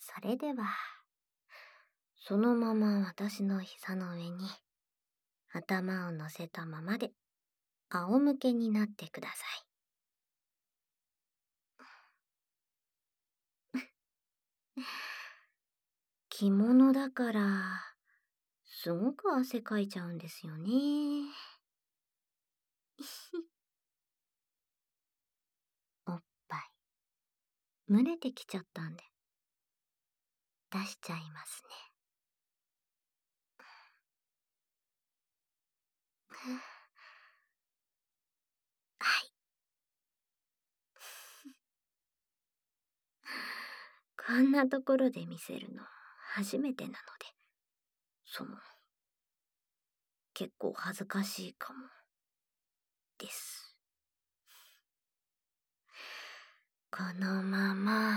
それでは、そのまま私の膝の上に頭を乗せたままで仰向けになってください。着物だから、すごく汗かいちゃうんですよね。おっぱい、蒸れてきちゃったんで、出しちゃいますね。はい。こんなところで見せるの初めてなので、結構恥ずかしいかもです。このまま、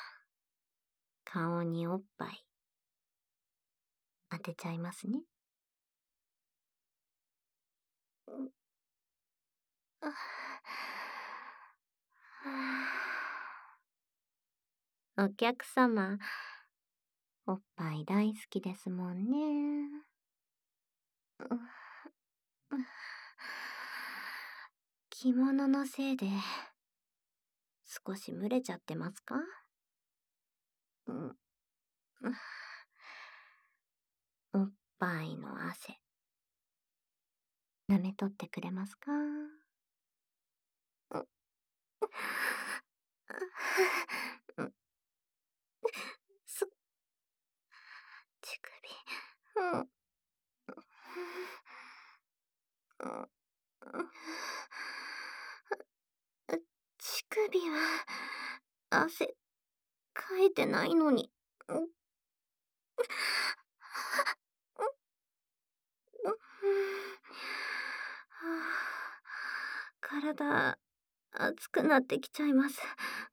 顔におっぱい当てちゃいますね。お客様、おっぱい大好きですもんね。着物のせいで少し蒸れちゃってますか？おっぱいの汗、舐めとってくれますか？す、乳首。乳首は汗かいてないのに。体熱くなってきちゃいます。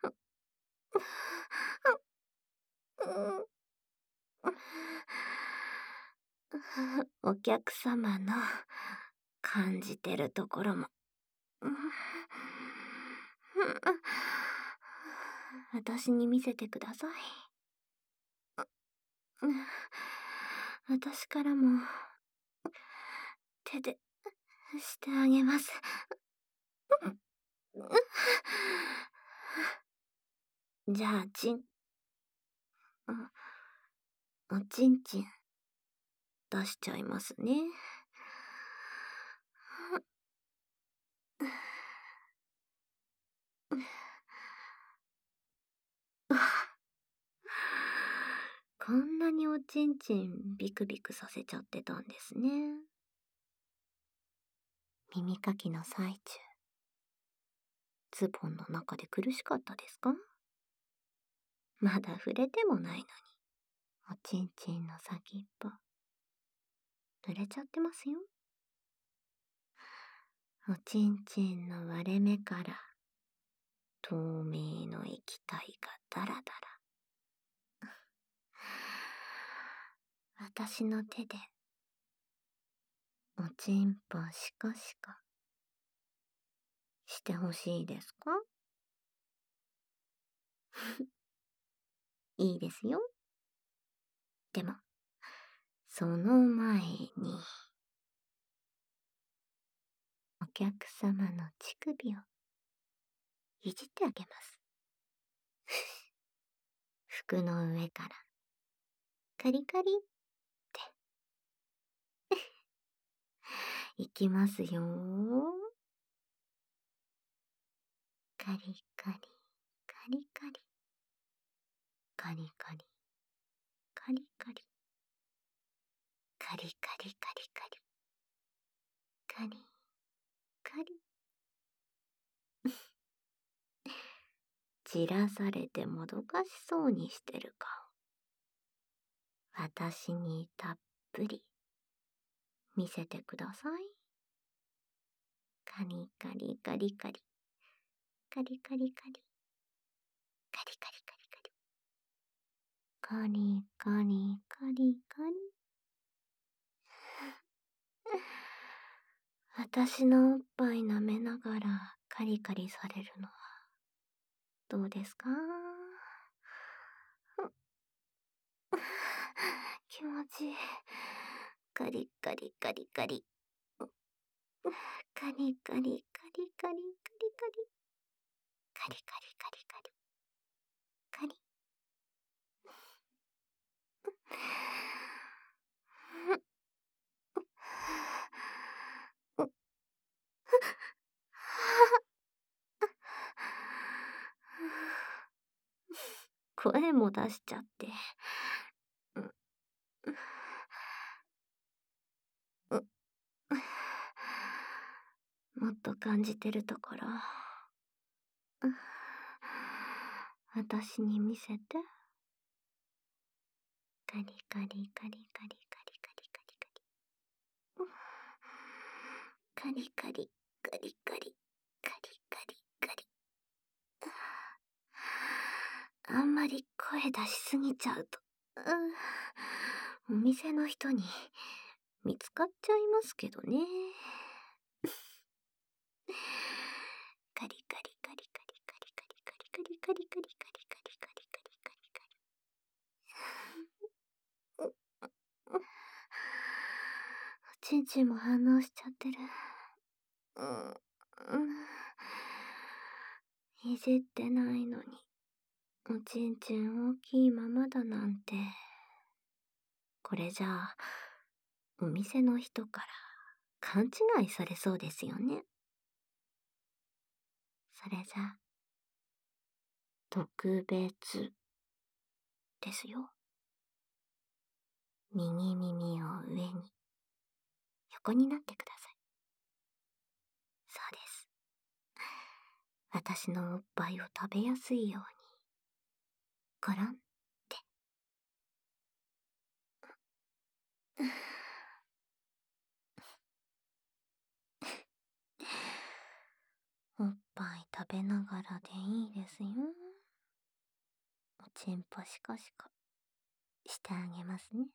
お客様の感じてるところも私に見せてください。私からも手でしてあげます。じゃあ、おちんちん出しちゃいますね。こんなにおちんちんビクビクさせちゃってたんですね。耳かきの最中、ズボンの中で苦しかったですか？まだ触れてもないのに、おちんちんの先っぽ、濡れちゃってますよ。おちんちんの割れ目から透明の液体がダラダラ。私の手でおちんぽシコシコしてほしいですか？いいですよ。でも、その前に、お客様の乳首をいじってあげます。服の上から、カリカリって。いきますよ。カリカリ、カリカリ、カリカリ、カリカリ、カリカリカリカリ、カリカリ。散らされてもどかしそうにしてる顔。私にたっぷり見せてください。カリカリカリカリ、カリカリカリ、カリカリカリカリ、カリカリカリカリ。私のおっぱい舐めながらカリカリされるのはどうですか？ ちいい。カリカリカリカリ。カリカリカリカリカリカリ。カリカリカリカリカリ。カリ。声も出しちゃって。もっと感じてるところ、私に見せて。カリカリカリカリカリカリカリカリカリ。カリカリカリカリカリカリカリ。あんまり声出しすぎちゃうと、お店の人に見つかっちゃいますけどね。カリカリカリカリカリカリカリカリカリカリカリカリカリカリカリカリ。おちんちんも反応しちゃってる。いじってないのに、おちんちん大きいままだなんて。これじゃあ、お店の人から勘違いされそうですよね。それじゃ、特別ですよ。右耳を上に、横になってください。そうです。私のおっぱいを食べやすいように、ゴロンって。おっぱい食べながらでいいですよ。おちんぽシコシコしてあげますね。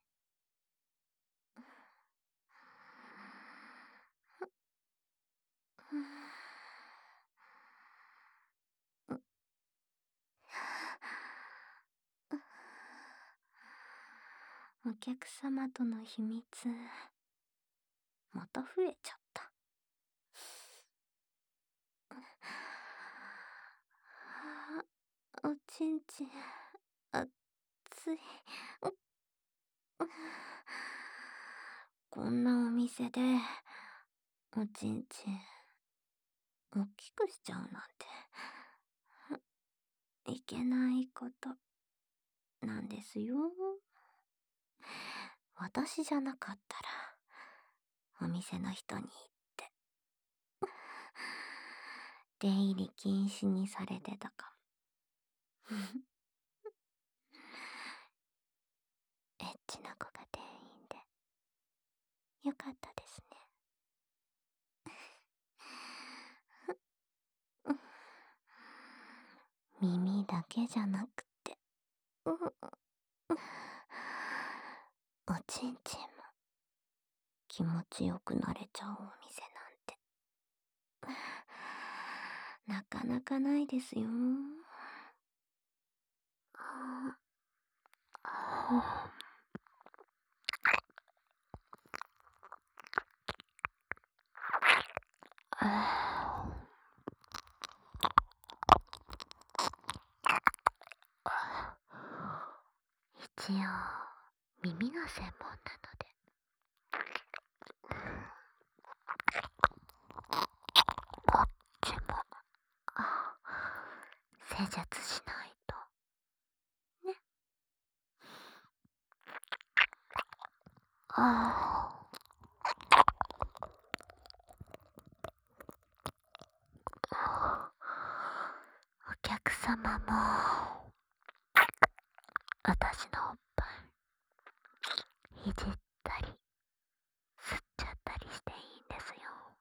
お客様との秘密、また増えちゃった。おちんちん、熱い。こんなお店で、おちんちん、大きくしちゃうなんて、いけないことなんですよ。私じゃなかったら、お店の人に言って、出入り禁止にされてたかも。エッチな子が店員で、よかったですね。耳だけじゃなくて、おちんちんも気持ちよくなれちゃうお店なんて、なかなかないですよ。一応、耳が専門なので、こっちも施術しないとね。お客様も私のおっぱいいじったり吸っちゃったりしていいんですよ。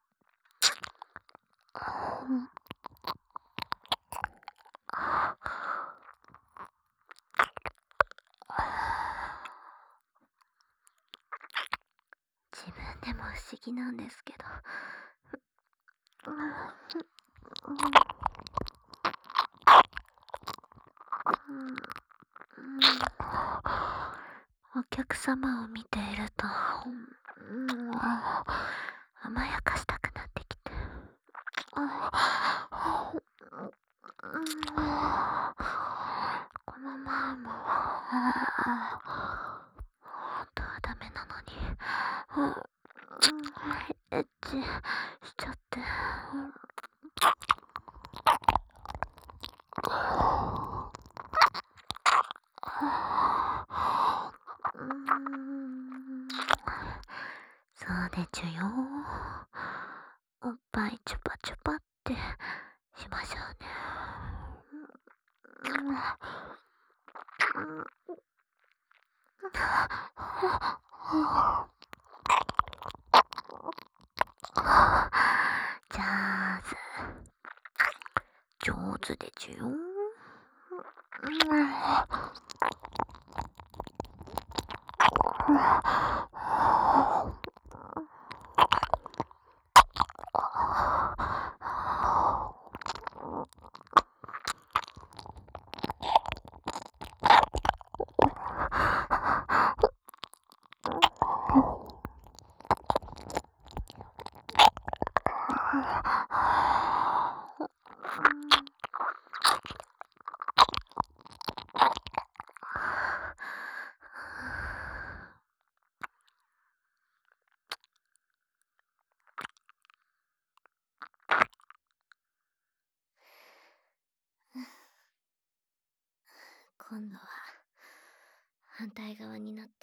自分でも不思議なんですけど、 お客様を見ていると、甘やかしたくなってきて。この前も、本当はダメなのに、エッチしちゃって。そうでちゅよ。おっぱいチュパチュパってしましょうね。上手でちゅよ。今度は反対側になって。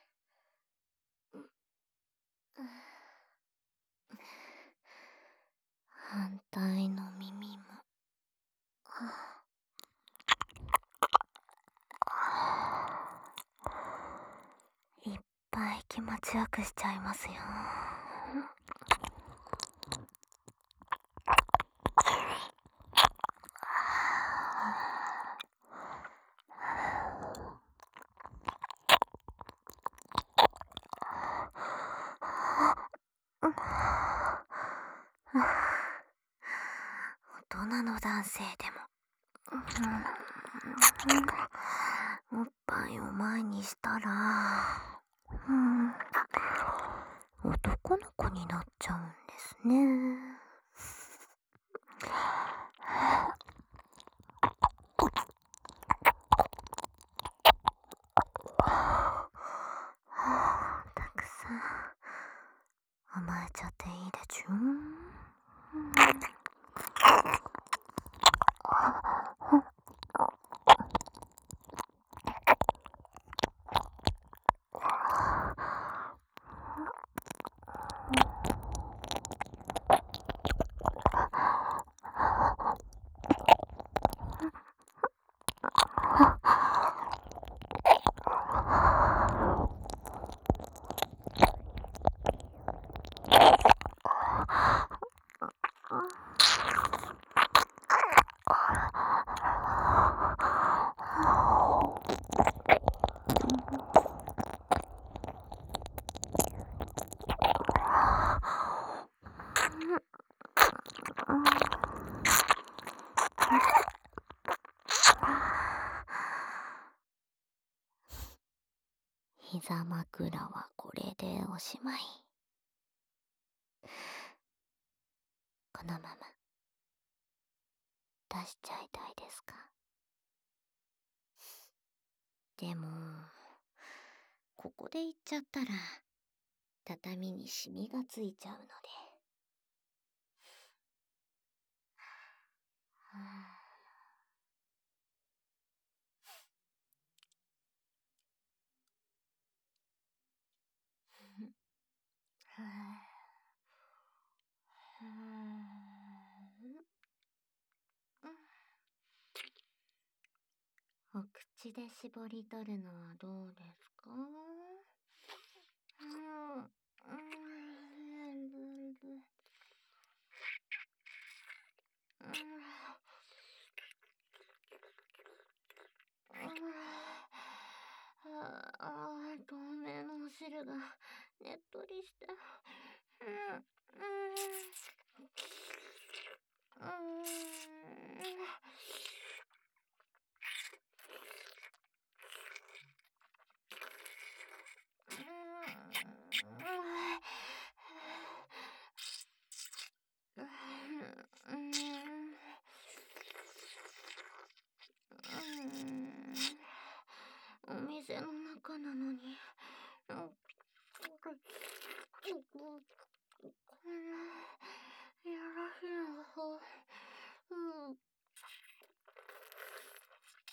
反対の耳も。いっぱい気持ちよくしちゃいますよ。大人の男性でも、おっぱいを前にしたら、男の子になっちゃうんですね。たくさん甘えちゃっていいでちゅ。膝枕はこれでおしまい。このまま出しちゃいたいですか？でもここで言っちゃったら畳にシミがついちゃうので。お口で絞り取るのはどうですか？透明のお汁がねっとりして。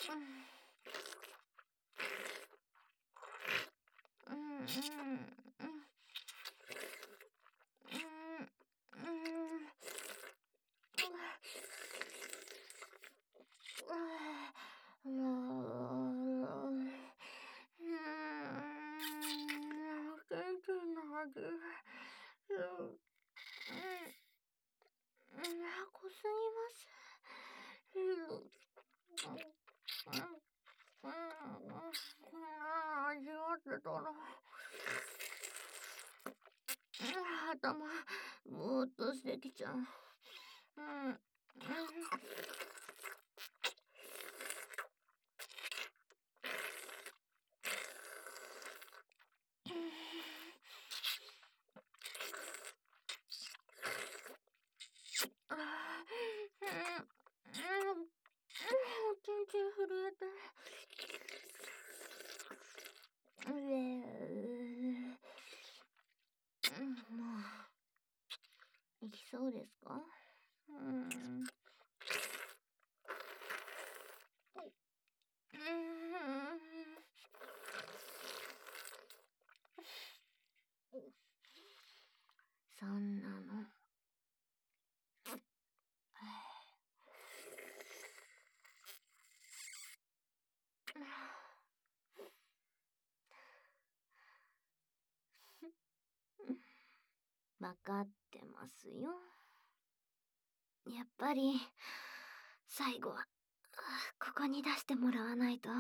濃すぎます。こんな味わってたら頭ぼーっとしてきちゃう。ちんちん震えて。もう、いきそうですか？そんなの。わかってますよ。やっぱり、最後は、ここに出してもらわないと。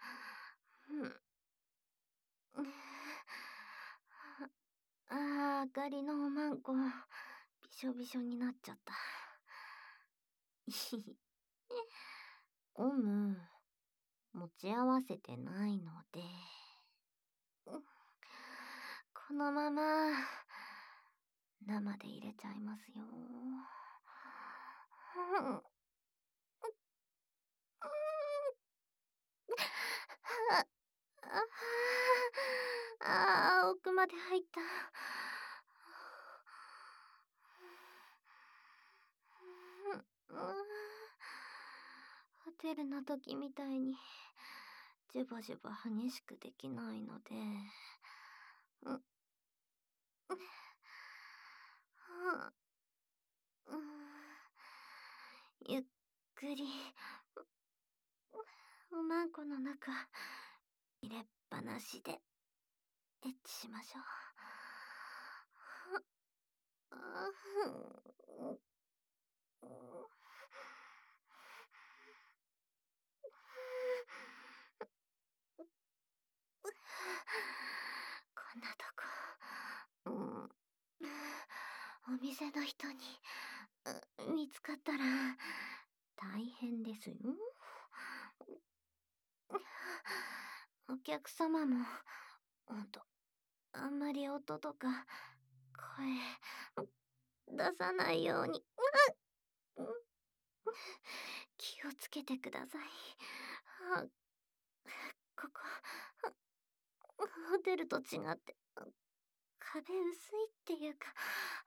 あかりのおまんこ、びしょびしょになっちゃった。ゴム、持ち合わせてないので、このまま、生で入れちゃいますよ。奥まで入った。ホテルの時みたいに、ジュバジュバ激しくできないので、ゆっくり、おまんこの中、入れっぱなしで、エッチしましょう。こんなとこ、お店の人に、見つかったら、大変ですよ。お客様も、ほんと、あんまり音とか、声、出さないように、気をつけてください。ここ、ホテルと違って、壁薄いっていうか、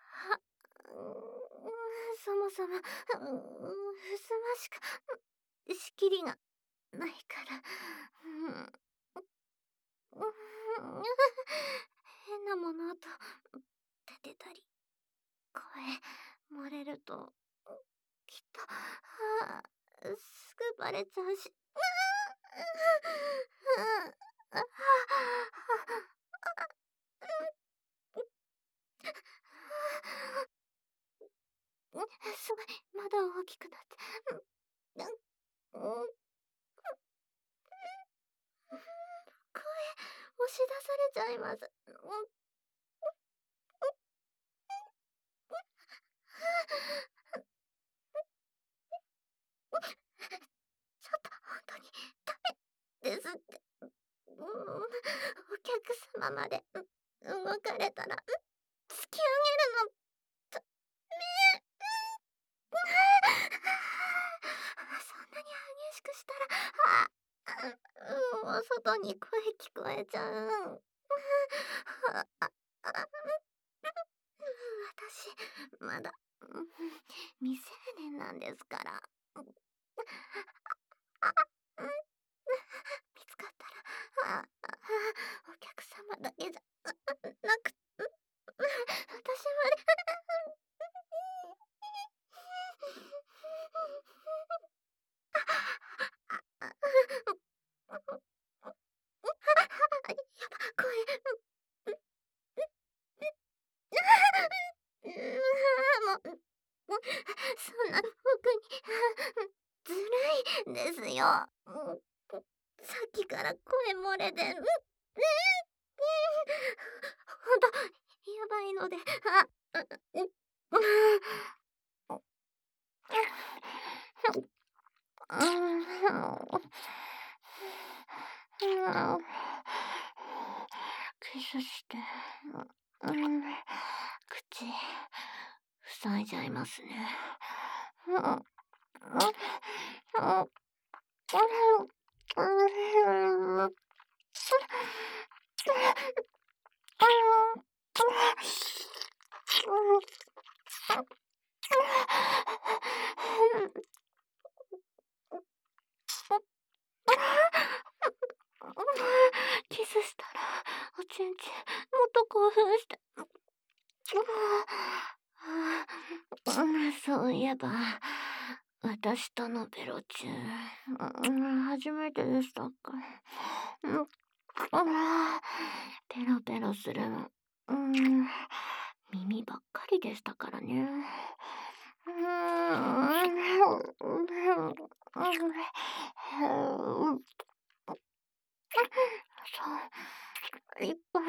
そもそも、ふすましか、仕切りがないから、変な物音立てたり、声漏れると、きっと、すぐバレちゃうし、すごい、窓大きくなって、声、押し出されちゃいます。ちょっと本当にダメですって。お客様まで動かれたら突き上げるのダメ。そんなに激しくしたら、もう外に声聞こえちゃう。私、まだ、未成年なんですから。 よ。さっきから声漏れで、ほんと、やばいので、キスして、口、塞いじゃいますね。キスしたらおちんちんもっと興奮して、そういえば私とのベロチュー初めてでしたか。ペロペロするの耳ばっかりでしたからね。そういっぱい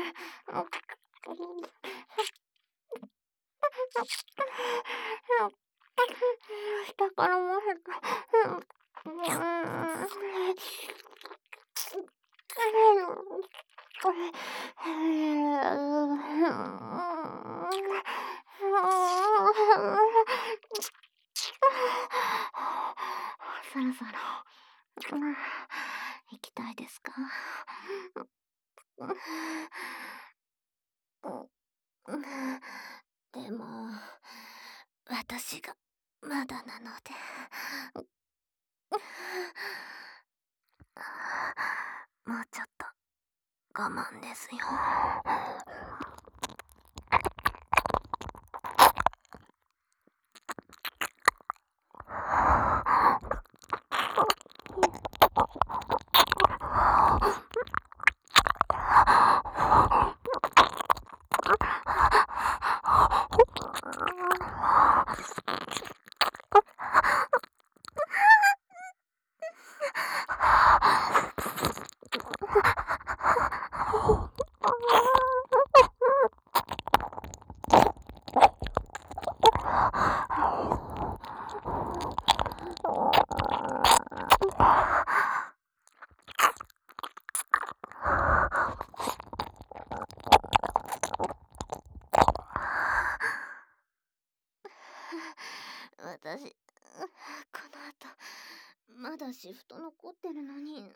下からも減った。そろそろ行きたいですか？でも私がまだなのでもうちょっと我慢ですよ。私、この後、まだシフト残ってるのに。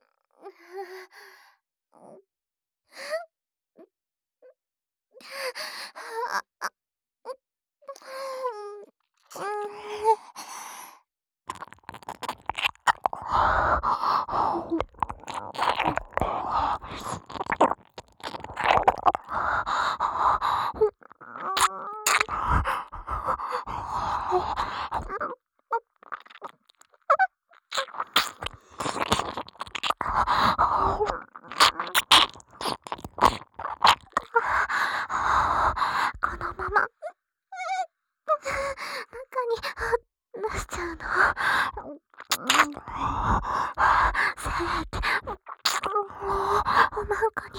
このまま中に出しちゃうの？精液おまんこに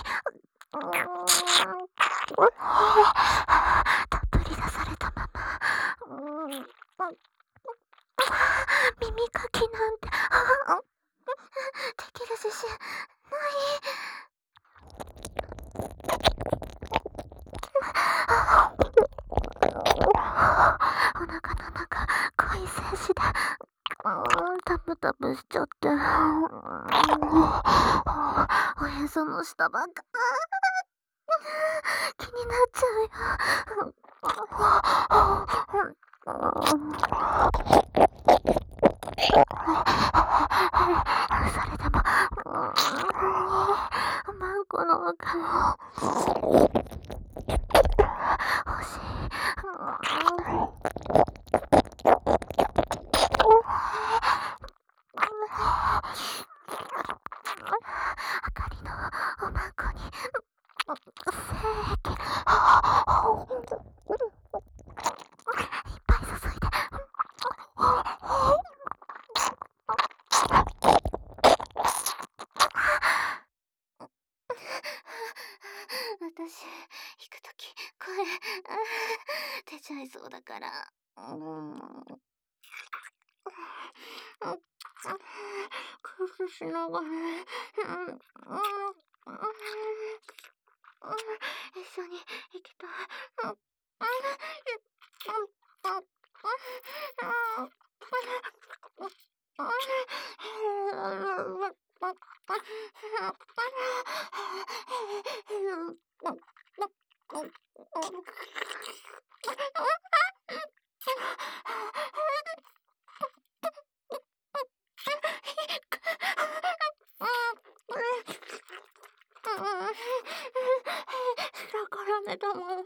たっぷり出されたまま耳かきなんてできる自信ない。お腹の中濃い精子でタブタブしちゃっておへその下ばっか気になっちゃうよ。それでもマンコの中欲しい。あかりのおまんこに精液いっぱい注いで私、行くとき、声、出ちゃいそうだから。クスしながら、一緒に行きたい。下から目玉が。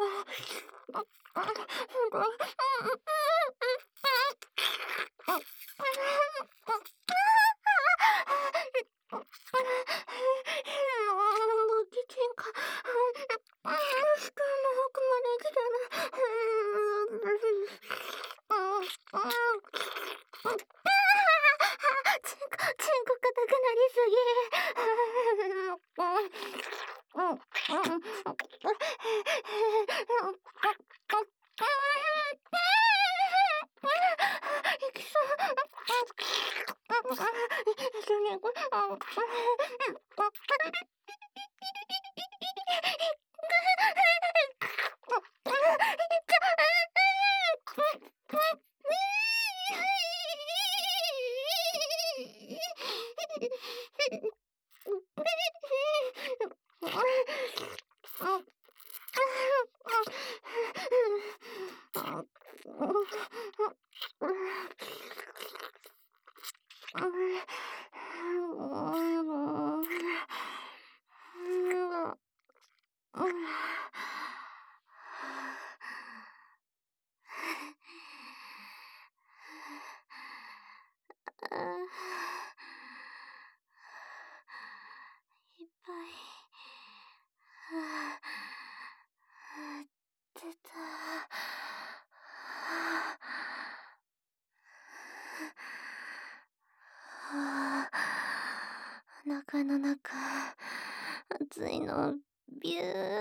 いっぱい出た。お腹の中、熱いのビューって。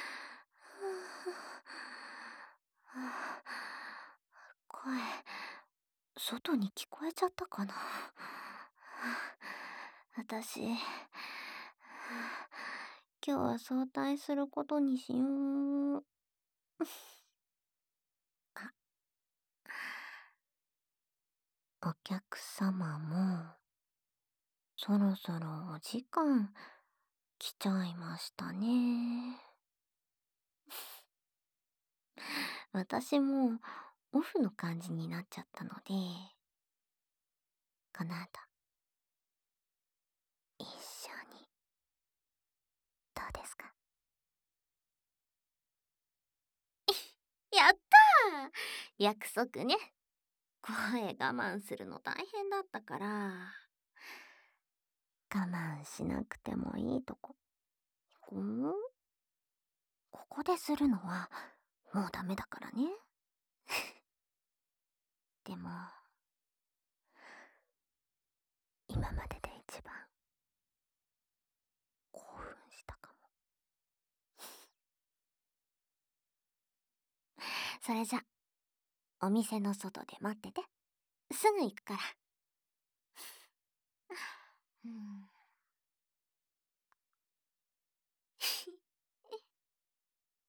声、外に聞こえちゃったかな。私、今日は早退することにしよう。お客様も、そろそろお時間来ちゃいましたね。私もオフの感じになっちゃったので、この後、一緒に、どうですか？やったー！約束ね。声我慢するの大変だったから、我慢しなくてもいいとこ。ここでするのはもうダメだからね。でも、今までで一番興奮したかも。それじゃ、お店の外で待ってて。すぐ行くから。